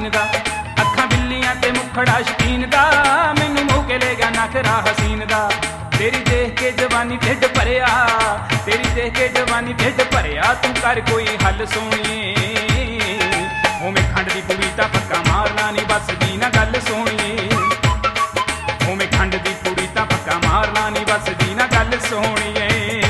हसीन दा, अखां बिल्लियां ते मुखड़ा शकीन दा, मैनू मोह के ले गया नखरा हसीन दा। तेरी देख के जवानी ढिड भरिया, तेरी देख के जवानी ढिड भरिया, तू कर कोई हल सोहणीए। उवें खंड दी कुड़ी तां पक्का मारना नी बसदी ना गल सोहणीए। उवें खंड दी कुड़ी तां पक्का मारना नी बसदी ना गल सोहणीए।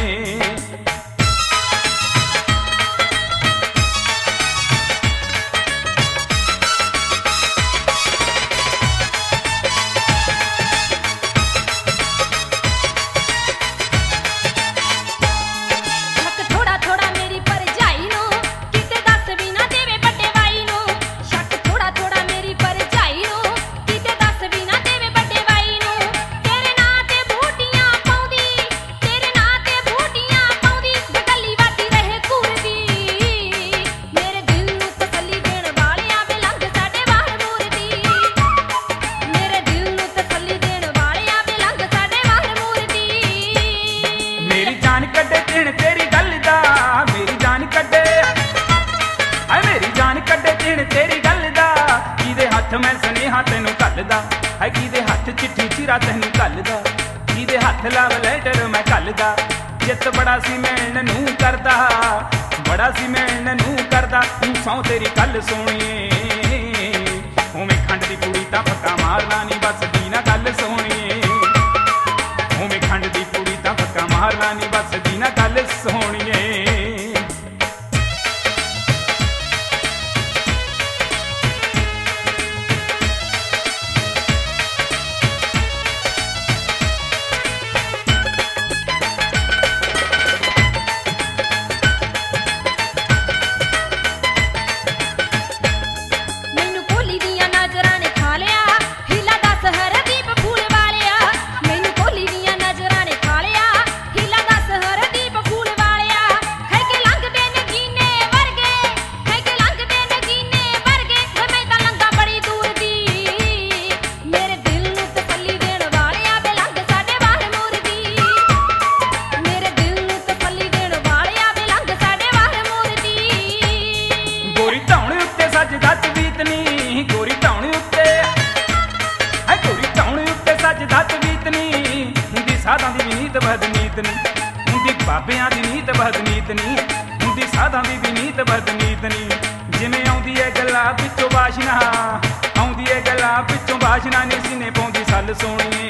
तेरी गल दा किदे हथ मैं सनेहा तेनू घलदा है, किदे हथ चिट्ठी चिरा तेनू घलदा, किदे हथ लव लैटर मैं घलदा। जित बड़ा सी मैं नू करदा, बड़ा सी मैं नू करदा, तू सौ तेरी गल सोहणीए। उवें खंड दी कुड़ी तां पक्का मारना नी बसदी ना गल सोहणीए। उवें खंड दी कुड़ी तां पक्का मारना नी बसदी ना गल सोहणीए। साधां दी भी नीत बदनीत नी हुंदी, बाबियां दी नीत बदनीत नी हुंदी, साधां दी भी नीत बदनीत नी। जिवें आउंदी है गल्ला पिछों वाशना, आउंदी है गल्ला पिछों वाशना, नी सीने पाउंदी सल सोहणीए।